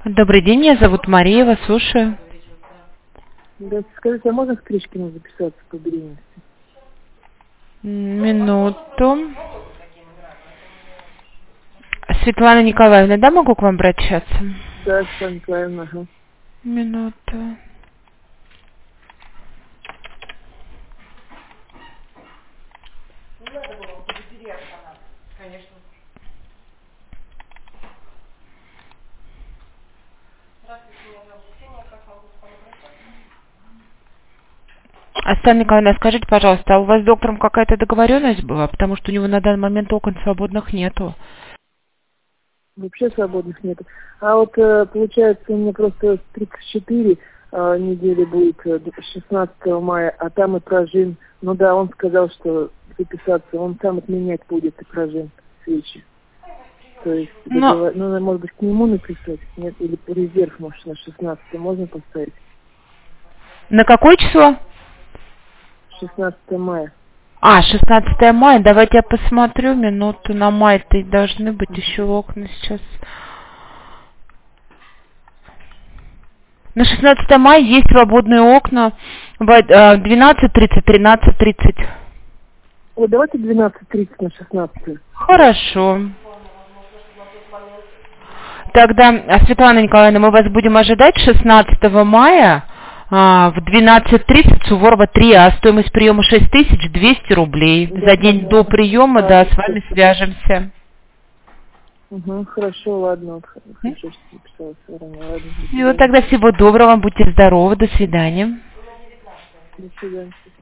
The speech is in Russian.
Добрый день, меня зовут Мария, вас слушаю. Да, скажите, а можно к Тришкину записаться по беременности? Минуту. Светлана Николаевна, да, могу к вам обращаться? Да, Светлана Николаевна, ага. Минуту. Светлана Николаевна, скажите, пожалуйста, а у вас с доктором какая-то договоренность была? Потому что у него на данный момент окон свободных нету. Вообще свободных нет. А вот получается у меня просто 34 недели будет 16 мая, а там и прожим. Ну да, он сказал, что записаться, он сам отменять будет и прожим свечи. То есть, Но ну, может быть, к нему написать, нет, или по резерв, может, на 16 можно поставить? на какое число? 16 мая. 16 мая. Давайте я посмотрю. Минуту. На май-то и должны быть еще окна сейчас. На 16 мая есть свободные окна в 12:30, 13:30. Вот давайте 12:30 на 16. Хорошо. Тогда, Светлана Николаевна, мы вас будем ожидать 16 мая в 12:30, Суворова 3, а стоимость приема 6200 рублей. Да, За день до понятно. приема, да, с вами свяжемся. Угу, хорошо, ладно, вот хорошо, что записалась заранее, ладно, до Всего свидания. тогда всего доброго, будьте здоровы, до свидания. До свидания.